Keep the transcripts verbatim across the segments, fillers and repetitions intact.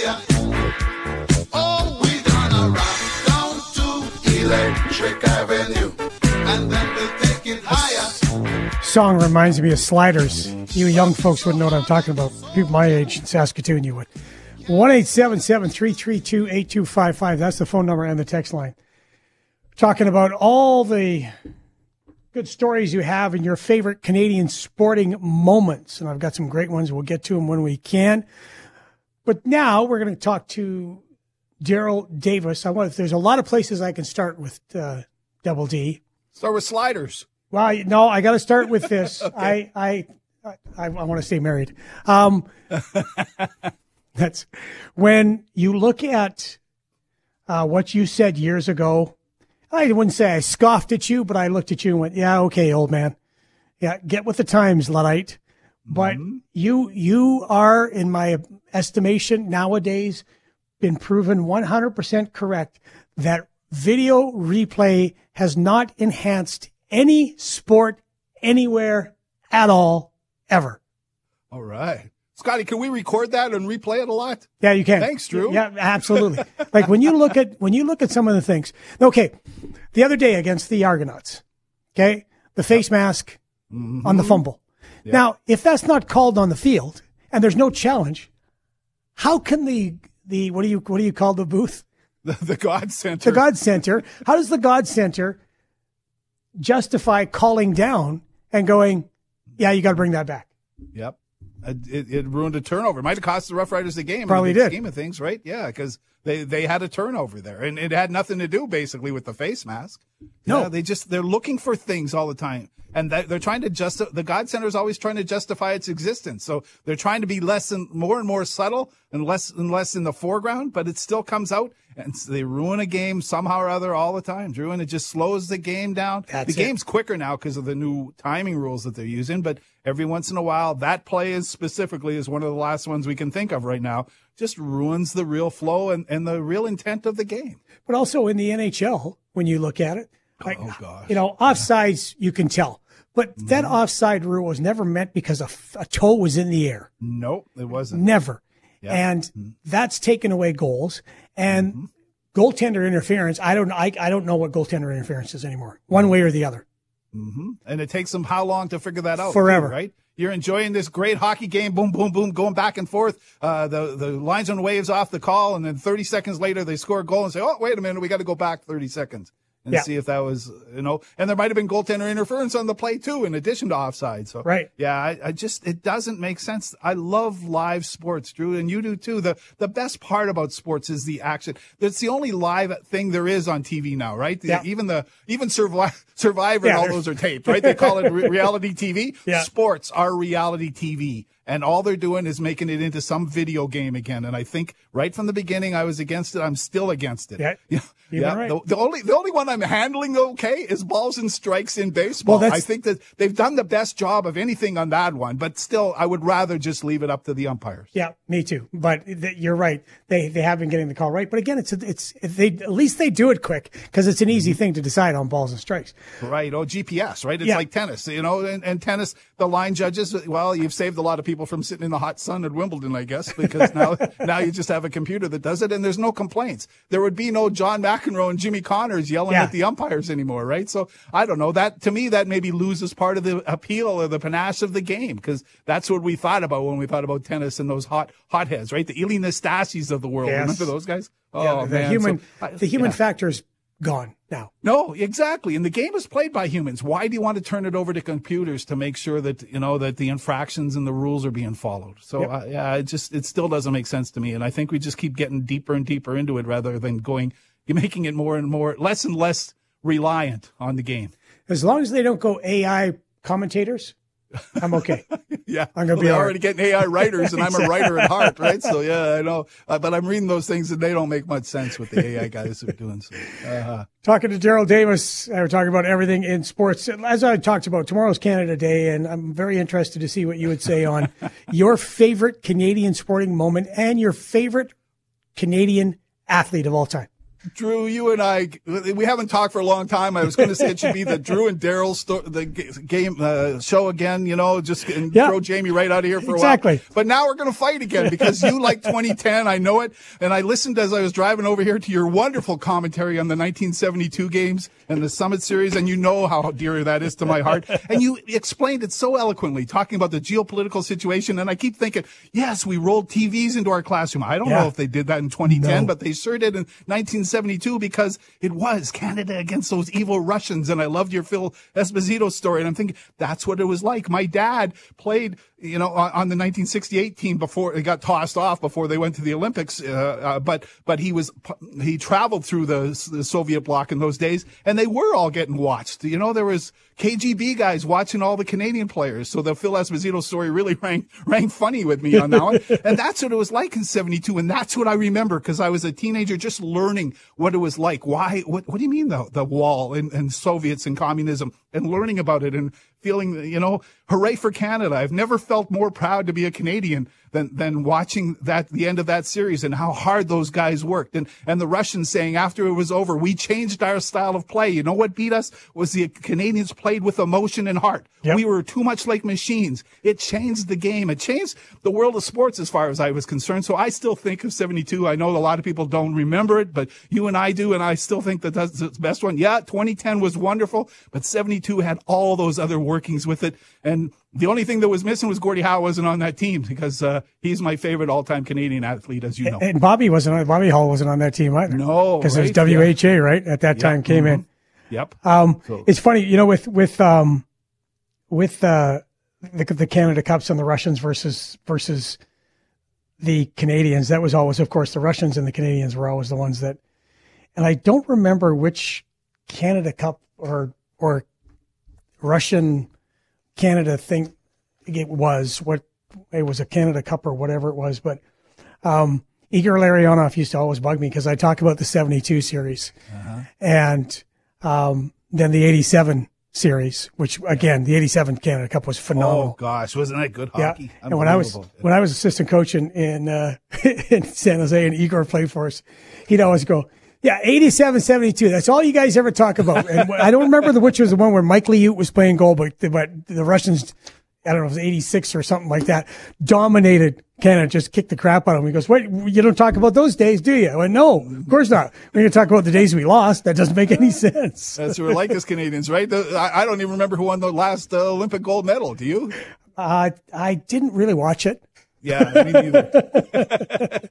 higher. Oh, we gonna rock down to Electric Avenue, and then we'll take it higher. Song reminds me of Sliders. You young folks wouldn't know what I'm talking about. People my age in Saskatoon, you would. one eight seven seven, three three two, eight two five five. That's the phone number and the text line. Talking about all the good stories you have in your favorite Canadian sporting moments. And I've got some great ones. We'll get to them when we can. But now we're going to talk to Daryl Davis. I want. There's a lot of places I can start with uh, Double D. Start with Sliders. Well, no, I got to start with this. Okay. I, I, I, I want to stay married. Um, that's when you look at uh, what you said years ago. I wouldn't say I scoffed at you, but I looked at you and went, "Yeah, okay, old man. Yeah, get with the times, Luddite." But Mm-hmm. you, you are, in my estimation, nowadays, been proven one hundred percent correct that video replay has not enhanced any sport anywhere at all, ever. All right. Scotty, can we record that and replay it a lot? Yeah, you can. Thanks, Drew. Yeah, absolutely. Like when you look at when you look at some of the things. Okay, the other day against the Argonauts, okay, the face mask Mm-hmm. on the fumble. Yeah. Now, if that's not called on the field and there's no challenge, how can the the what do you what do you call the booth? The, the God Center. The God Center. How does the God Center justify calling down and going, yeah, you got to bring that back? Yep. It, it ruined a turnover. It might have cost the Rough Riders the game. Probably in the did. Scheme of things, right? Yeah, because they, they had a turnover there, and it had nothing to do basically with the face mask. No, yeah, they just they're looking for things all the time, and they're trying to just the God Center is always trying to justify its existence. So they're trying to be less and more and more subtle and less and less in the foreground, but it still comes out, and they ruin a game somehow or other all the time, Drew, and it just slows the game down. That's the it. game's quicker now because of the new timing rules that they're using, but every once in a while, that play is specifically is one of the last ones we can think of right now. Just ruins the real flow and, and the real intent of the game. but also in the N H L, when you look at it, like, oh gosh, you know, offsides you can tell, but Mm-hmm. that offside rule was never meant because a, f- a toe was in the air. Nope, it wasn't. Never. Yeah. And Mm-hmm. that's taken away goals and Mm-hmm. goaltender interference. I don't, I, I don't know what goaltender interference is anymore, one way or the other. Mm-hmm. And it takes them how long to figure that out? Forever. Too, right? You're enjoying this great hockey game, boom, boom, boom, going back and forth. Uh, the, the linesman waves off the call, and then thirty seconds later, they score a goal and say, oh, wait a minute, we got to go back thirty seconds and Yeah. see if that was, you know, and there might have been goaltender interference on the play, too, in addition to offside. So, Right. yeah, I, I just, it doesn't make sense. I love live sports, Drew, and you do, too. The, the best part about sports is the action. That's the only live thing there is on T V now, right? The, Yeah. Even the, even Survivor, Survivor Yeah, and all there's- those are taped, right? They call it re- reality T V. Yeah. Sports are reality T V. And all they're doing is making it into some video game again. And I think right from the beginning, I was against it. I'm still against it. Yeah, yeah. you've yeah. been right. The, the only the only one I'm handling okay is balls and strikes in baseball. Well, that's- I think that they've done the best job of anything on that one. But still, I would rather just leave it up to the umpires. Yeah, me too. But th- you're right. They they have been getting the call right. But again, it's it's they at least they do it quick because it's an easy thing to decide on balls and strikes. Right. Oh, G P S, right? It's Yeah. like tennis, you know, and, and tennis, the line judges, well, you've saved a lot of people from sitting in the hot sun at Wimbledon, I guess, because now, now you just have a computer that does it and there's no complaints. There would be no John McEnroe and Jimmy Connors yelling Yeah. at the umpires anymore, right? So I don't know that to me, that maybe loses part of the appeal or the panache of the game because that's what we thought about when we thought about tennis and those hot, hotheads, right? The Ili Nastasis of the world. Yes. Remember those guys? Oh, Yeah, the man. human So, I- the human yeah. factor is gone now. No, exactly. And the game is played by humans. Why do you want to turn it over to computers to make sure that, you know, that the infractions and the rules are being followed? So, Yep. uh, yeah, it just, it still doesn't make sense to me. And I think we just keep getting deeper and deeper into it rather than going, making it more and more, less and less reliant on the game. As long as they don't go A I commentators, I'm okay. Yeah. I'm gonna well, be they're all right. already getting A I writers and I'm a writer at heart, right? So, yeah, I know. Uh, but I'm reading those things and they don't make much sense with the A I guys are doing. So, uh, Talking to Daryl Davis, uh, we're talking about everything in sports. As I talked about, tomorrow's Canada Day, and I'm very interested to see what you would say on your favorite Canadian sporting moment and your favorite Canadian athlete of all time. Drew, you and I, we haven't talked for a long time. I was going to say it should be the Drew and Daryl sto- the g- game uh, show again, you know, just and yeah. throw Jamie right out of here for exactly. a while. But now we're going to fight again because you like twenty ten. I know it. And I listened as I was driving over here to your wonderful commentary on the nineteen seventy-two games and the Summit Series. And you know how dear that is to my heart. And you explained it so eloquently, talking about the geopolitical situation. And I keep thinking, yes, we rolled T Vs into our classroom. I don't yeah. know if they did that in twenty ten, no. but they sure did in nineteen seventy-two because it was Canada against those evil Russians. And I loved your Phil Esposito story. And I'm thinking, that's what it was like. My dad played, you know, on, on the nineteen sixty-eight team before it got tossed off before they went to the Olympics. Uh, uh, but, but he was, he traveled through the, the Soviet bloc in those days and they were all getting watched. You know, there was K G B guys watching all the Canadian players. So the Phil Esposito story really rang, rang funny with me on that one. And that's what it was like in seventy-two. And that's what I remember because I was a teenager just learning what it was like. Why, what, what do you mean the, the wall and, and Soviets and communism and learning about it and feeling, you know, hooray for Canada. I've never felt more proud to be a Canadian than, than watching that, the end of that series and how hard those guys worked. And, and the Russians saying after it was over, we changed our style of play. You know what beat us was the Canadians played with emotion and heart. Yep. We were too much like machines. It changed the game. It changed the world of sports as far as I was concerned. So I still think of seventy-two. I know a lot of people don't remember it, but you and I do. And I still think that that's the best one. Yeah, twenty ten was wonderful, but seventy-two had all those other workings with it. And the only thing that was missing was Gordie Howe wasn't on that team because uh, he's my favorite all-time Canadian athlete, as you know. And Bobby wasn't on. Bobby Hall wasn't on that team either. No, because right? it was W H A, yeah. right? At that time, yep. came mm-hmm. in. Yep. Um, so. It's funny, you know, with with um, with uh, the the Canada Cups and the Russians versus versus the Canadians. That was always, of course, the Russians and the Canadians were always the ones that. And I don't remember which Canada Cup or or Russian Canada thing it was. What it was a Canada Cup or whatever it was, but um, Igor Larionov used to always bug me because I talk about the seventy-two series uh-huh. and um, then the eighty-seven series, which again the eighty-seven Canada Cup was phenomenal. Oh gosh, wasn't that good hockey? Yeah. And when I was when I was assistant coach in in, uh, in San Jose and Igor played for us, he'd always go, yeah, eighty-seven seventy-two. That's all you guys ever talk about. And I don't remember the, which was the one where Mike Liut was playing goal, but the, but the Russians, I don't know, it was eighty-six or something like that, dominated Canada, just kicked the crap out of him. He goes, wait, you don't talk about those days, do you? I went, no, of course not. We're going to talk about the days we lost. That doesn't make any sense. That's what we're like as Canadians, right? The, I, I don't even remember who won the last uh, Olympic gold medal. Do you? Uh, I didn't really watch it. Yeah, me neither.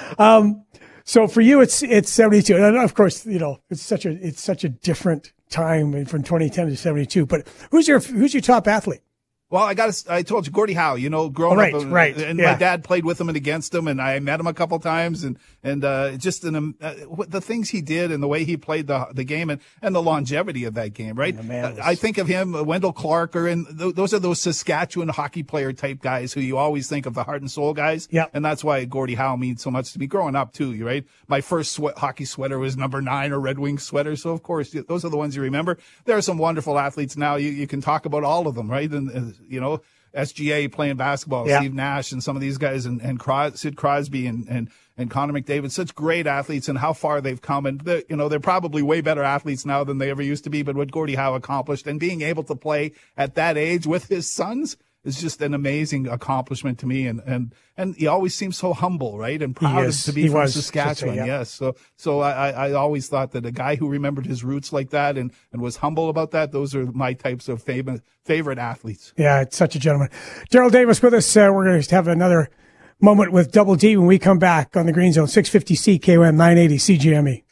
um, So for you, it's it's seventy-two, and of course, you know it's such a it's such a different time from twenty ten to seventy-two. But who's your who's your top athlete? Well, I got I told you Gordie Howe, you know, growing oh, right, up, right, and yeah. my dad played with him and against him, and I met him a couple times, and and uh, just an, uh, the things he did and the way he played the the game and, and the longevity of that game, right? Was... I think of him, uh, Wendell Clark, or and th- those are those Saskatchewan hockey player type guys who you always think of, the heart and soul guys. Yeah, and that's why Gordie Howe means so much to me growing up too. You right? My first sweat, hockey sweater was number nine or Red Wings sweater, so of course those are the ones you remember. There are some wonderful athletes now. You you can talk about all of them, right? And uh, you know. S G A playing basketball, yeah. Steve Nash and some of these guys, and, and Cros- Sid Crosby and, and, and Connor McDavid, such great athletes, and how far they've come. And they're, you know, they're probably way better athletes now than they ever used to be. But what Gordie Howe accomplished and being able to play at that age with his sons is just an amazing accomplishment to me. And, and, and he always seems so humble, right? And proud is, to be from was, Saskatchewan. say, yeah. Yes. So, so I, I always thought that a guy who remembered his roots like that and, and was humble about that, those are my types of favorite, favorite athletes. Yeah. It's such a gentleman. Daryl Davis with us. Uh, we're going to have another moment with Double D when we come back on the Green Zone, six fifty C K O M, nine eighty C G M E.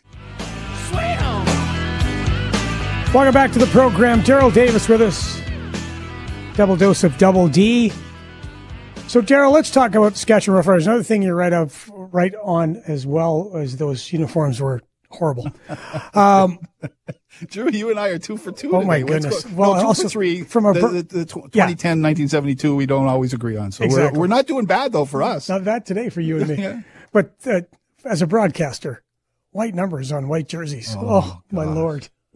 Welcome back to the program. Daryl Davis with us. Double dose of Double D. So, Daryl, let's talk about the Saskatchewan Roughriders. Another thing you're right of, right on as well as those uniforms were horrible. Um, Drew, you and I are two for two. Oh, today. my Let's goodness. Go, well, no, two also for three. From a, the, the, the twenty ten, yeah. nineteen seventy-two, we don't always agree on. So exactly. we're, we're not doing bad, though, for us. Not that today for you and me. yeah. But uh, as a broadcaster, white numbers on white jerseys. Oh, oh my Lord.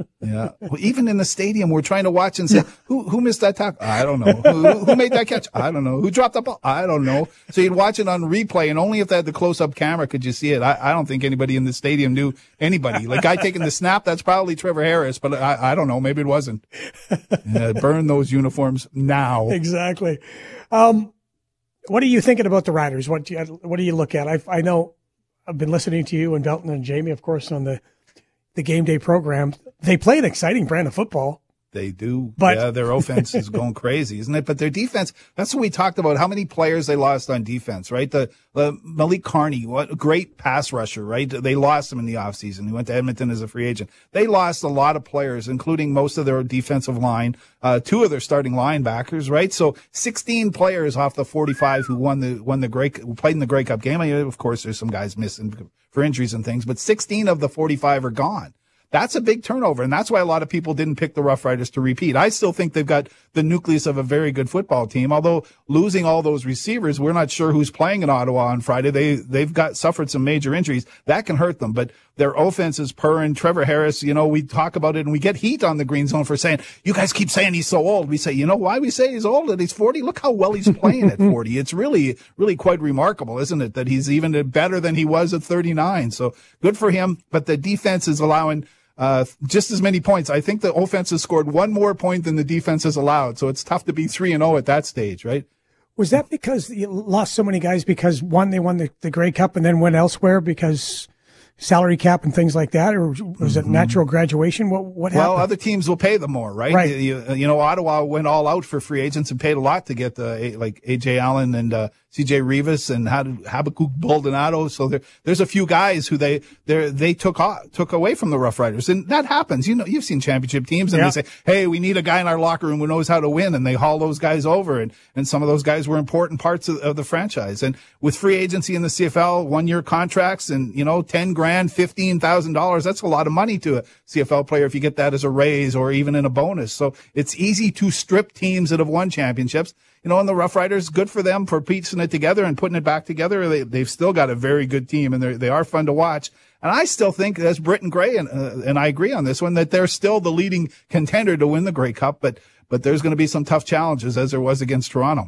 Yeah. Well, even in the stadium, we're trying to watch and say, who, who missed that tackle? I don't know. Who, who made that catch? I don't know. Who dropped the ball? I don't know. So you'd watch it on replay, and only if they had the close-up camera could you see it. I, I don't think anybody in the stadium knew anybody. Like, guy taking the snap, that's probably Trevor Harris, but I, I don't know. Maybe it wasn't. Yeah, burn those uniforms now. Exactly. Um, what are you thinking about the Riders? What do you, what do you look at? I, I know I've been listening to you and Belton and Jamie, of course, on the the game day program. They play an exciting brand of football. They do. But yeah, their offense is going crazy, isn't it? But their defense, that's what we talked about, how many players they lost on defense, right? The, the Malik Carney, what a great pass rusher, right? They lost him in the offseason. He went to Edmonton as a free agent. They lost a lot of players, including most of their defensive line, uh, two of their starting linebackers, right? So sixteen players off the forty-five who won the, won the Grey, who played in the Grey Cup game. I mean, of course, there's some guys missing for injuries and things, but sixteen of the forty-five are gone. That's a big turnover, and that's why a lot of people didn't pick the Rough Riders to repeat. I still think they've got the nucleus of a very good football team, although losing all those receivers, we're not sure who's playing in Ottawa on Friday. They, they've got suffered some major injuries. That can hurt them, but their offense is purring. Trevor Harris, you know, we talk about it, and we get heat on the Green Zone for saying, you guys keep saying he's so old. We say, you know why we say he's old? And he's forty? Look how well he's playing at forty. It's really, really quite remarkable, isn't it, that he's even better than he was at thirty-nine. So good for him, but the defense is allowing Uh, just as many points. I think the offense has scored one more point than the defense has allowed. So it's tough to be three and oh at that stage, right? Was that because you lost so many guys because, one, they won the, the Grey Cup and then went elsewhere because salary cap and things like that? Or was mm-hmm. it natural graduation? What, what happened? Well, other teams will pay them more, right? Right. You, you know, Ottawa went all out for free agents and paid a lot to get the, like A J Allen and, uh, C J Rivas and Habakkuk Baldonado. So there, there's a few guys who they, they, they took off, took away from the Rough Riders. And that happens. You know, you've seen championship teams and yeah. they say, hey, we need a guy in our locker room who knows how to win. And they haul those guys over. And, and some of those guys were important parts of, of the franchise. And with free agency in the C F L, one year contracts and, you know, ten grand, fifteen thousand dollars, that's a lot of money to a C F L player if you get that as a raise or even in a bonus. So it's easy to strip teams that have won championships. You know, and the Rough Riders, good for them for piecing it together and putting it back together. They, they've still got a very good team, and they they are fun to watch. And I still think, as Britton Gray, and, uh, and I agree on this one, that they're still the leading contender to win the Grey Cup, but, but there's going to be some tough challenges, as there was against Toronto.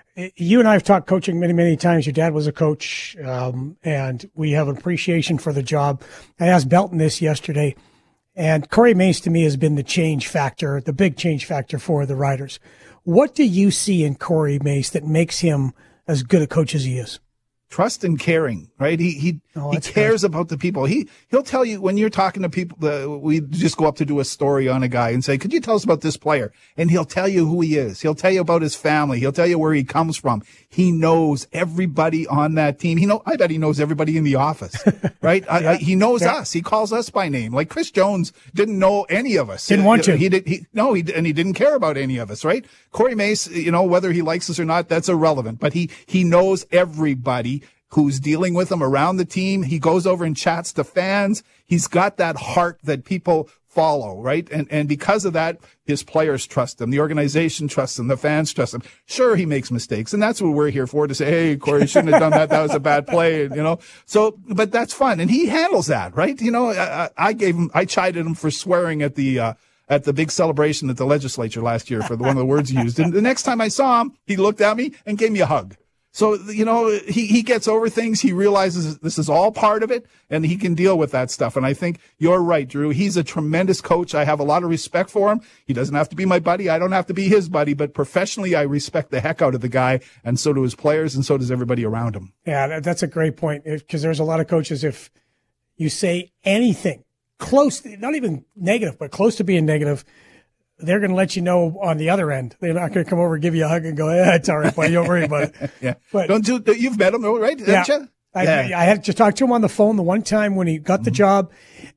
You and I have talked coaching many, many times. Your dad was a coach, um, and we have an appreciation for the job. I asked Belton this yesterday, and Corey Mace, to me, has been the change factor, the big change factor for the Riders. What do you see in Corey Mace that makes him as good a coach as he is? Trust and caring, right? He he oh, he cares good. about the people. He he'll tell you when you're talking to people. The, we just go up to do a story on a guy and say, "Could you tell us about this player?" And he'll tell you who he is. He'll tell you about his family. He'll tell you where he comes from. He knows everybody on that team. He know. I bet he knows everybody in the office, right? yeah. I, I, he knows yeah. us. He calls us by name. Like Chris Jones didn't know any of us. Didn't want to. He did. He no. He and he didn't care about any of us, right? Corey Mace, you know, whether he likes us or not, that's irrelevant. But he he knows everybody who's dealing with him around the team. He goes over and chats to fans. He's got that heart that people follow, right? And and because of that, his players trust him. The organization trusts him. The fans trust him. Sure, he makes mistakes, and that's what we're here for, to say, hey, Corey, you shouldn't have done that. That was a bad play, you know? So, but that's fun. And he handles that, right? You know, I, I gave him, I chided him for swearing at the, uh, at the big celebration at the legislature last year for the, one of the words he used. And the next time I saw him, he looked at me and gave me a hug. So, you know, he, he gets over things. He realizes this is all part of it, and he can deal with that stuff. And I think you're right, Drew. He's a tremendous coach. I have a lot of respect for him. He doesn't have to be my buddy. I don't have to be his buddy. But professionally, I respect the heck out of the guy, and so do his players, and so does everybody around him. Yeah, that's a great point, because there's a lot of coaches, if you say anything close, not even negative, but close to being negative, they're going to let you know on the other end. They're not going to come over and give you a hug and go, yeah, it's all right, buddy, don't worry about it. yeah. But, don't do, you've met him, right? Yeah. You? I, yeah. I had to talk to him on the phone the one time when he got the mm-hmm. job,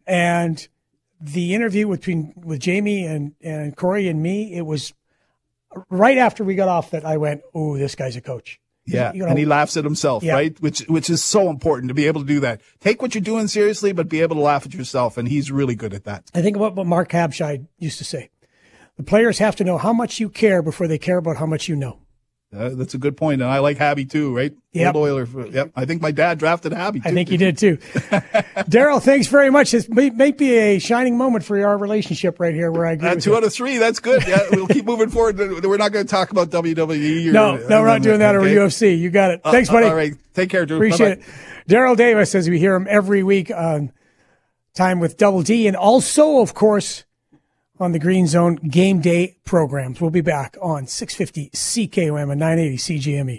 and the interview between with Jamie and, and Corey and me, it was right after we got off that I went, oh, this guy's a coach. Yeah, you know, and he laughs at himself, yeah. right? Which which is so important, to be able to do that. Take what you're doing seriously, but be able to laugh at yourself, and he's really good at that. I think about what Mark Habscheid used to say. The players have to know how much you care before they care about how much you know. Uh, that's a good point, and I like Habby too, right? Yep. Old Oiler. Yep. I think my dad drafted Habby too. I think he did too. Daryl, thanks very much. This may, may be a shining moment for our relationship right here, where I agree Uh, with two you. out of three. That's good. Yeah, we'll keep moving forward. We're not going to talk about W W E. Or, No, no, we're not doing that, or okay. U F C. You got it. Uh, Thanks, buddy. All right. Take care, Drew. Appreciate Bye-bye. it. Daryl Davis, as we hear him every week on Time with Double D, and also, of course, on the Green Zone Game Day programs. We'll be back on six fifty C K O M and nine eighty C G M E.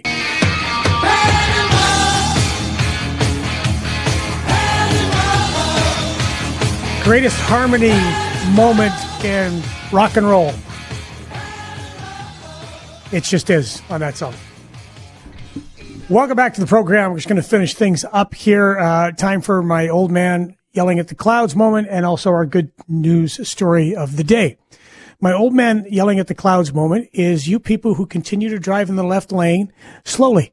Greatest harmony moment in rock and roll. It just is on that song. Welcome back to the program. We're just going to finish things up here. Uh, time for my old man yelling at the clouds moment, and also our good news story of the day. My old man yelling at the clouds moment is you people who continue to drive in the left lane slowly.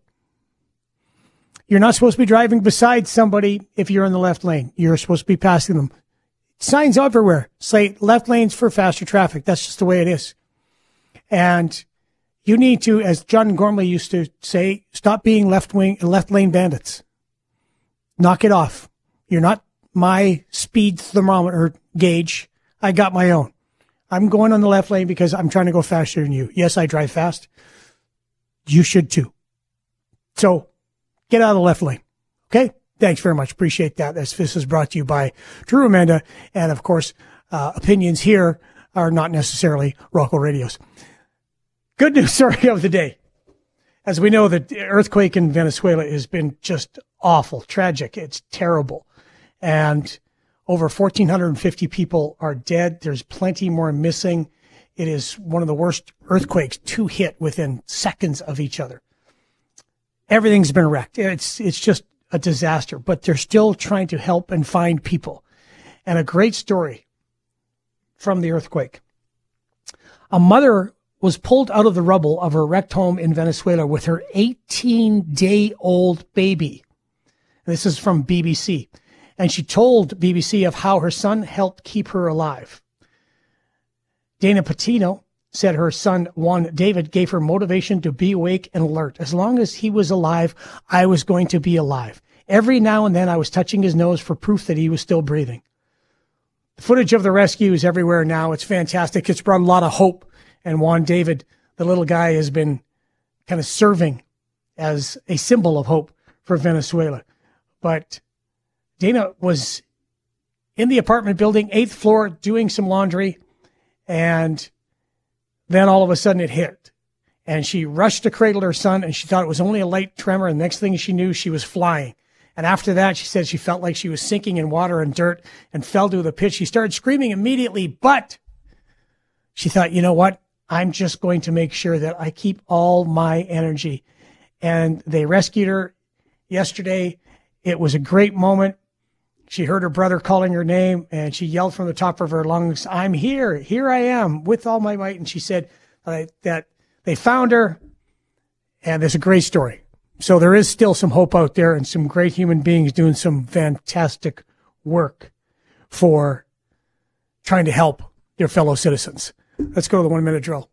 You're not supposed to be driving beside somebody if you're in the left lane. You're supposed to be passing them. Signs everywhere say left lanes for faster traffic. That's just the way it is. And you need to, as John Gormley used to say, stop being left wing, left lane bandits. Knock it off. You're not my speed thermometer gauge. I got my own. I'm going on the left lane because I'm trying to go faster than you. Yes, I drive fast. You should too. So get out of the left lane. Okay? Thanks very much. Appreciate that. This, this is brought to you by Drew Amanda. And of course, uh, opinions here are not necessarily Rocco Radios. Good news story of the day. As we know, the earthquake in Venezuela has been just awful, tragic. It's terrible. And over one thousand four hundred fifty people are dead. There's plenty more missing. It is one of the worst earthquakes to hit within seconds of each other. Everything's been wrecked. It's, it's just a disaster, but they're still trying to help and find people. And a great story from the earthquake. A mother was pulled out of the rubble of her wrecked home in Venezuela with her eighteen-day-old baby. And this is from B B C. And she told B B C of how her son helped keep her alive. Dana Patino said her son, Juan David, gave her motivation to be awake and alert. As long as he was alive, I was going to be alive. Every now and then I was touching his nose for proof that he was still breathing. The footage of the rescue is everywhere now. It's fantastic. It's brought a lot of hope. And Juan David, the little guy, has been kind of serving as a symbol of hope for Venezuela. But Dana was in the apartment building, eighth floor, doing some laundry, and then all of a sudden it hit. And she rushed to cradle her son, and she thought it was only a light tremor, and the next thing she knew, she was flying. And after that, she said she felt like she was sinking in water and dirt and fell to the pit. She started screaming immediately, but she thought, you know what? I'm just going to make sure that I keep all my energy. And they rescued her yesterday. It was a great moment. She heard her brother calling her name, and she yelled from the top of her lungs, I'm here. Here I am with all my might. And she said uh, that they found her, and there's a great story. So there is still some hope out there and some great human beings doing some fantastic work for trying to help their fellow citizens. Let's go to the one-minute drill.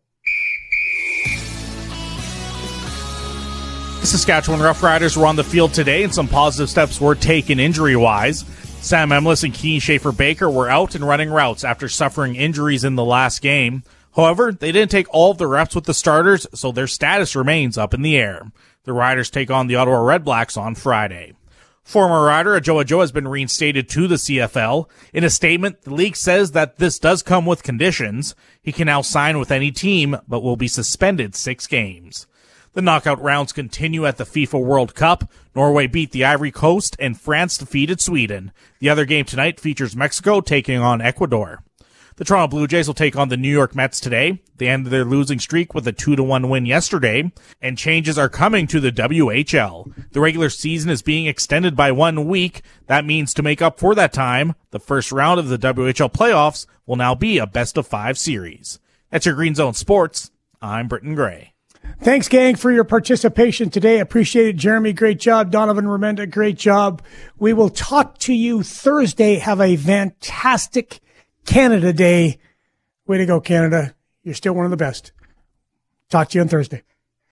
The Saskatchewan Roughriders were on the field today, and some positive steps were taken injury-wise. Sam Emlis and Keen Schaefer-Baker were out and running routes after suffering injuries in the last game. However, they didn't take all of the reps with the starters, so their status remains up in the air. The Riders take on the Ottawa Redblacks on Friday. Former Rider Ajoa Joe has been reinstated to the C F L. In a statement, the league says that this does come with conditions. He can now sign with any team, but will be suspended six games. The knockout rounds continue at the FIFA World Cup. Norway beat the Ivory Coast, and France defeated Sweden. The other game tonight features Mexico taking on Ecuador. The Toronto Blue Jays will take on the New York Mets today. They ended their losing streak with a two to one win yesterday, and changes are coming to the W H L. The regular season is being extended by one week. That means to make up for that time, the first round of the W H L playoffs will now be a best of five series. That's your Green Zone Sports. I'm Britton Gray. Thanks, gang, for your participation today. Appreciate it. Jeremy, great job. Donovan Remenda, great job. We will talk to you Thursday. Have a fantastic Canada Day. Way to go, Canada. You're still one of the best. Talk to you on Thursday.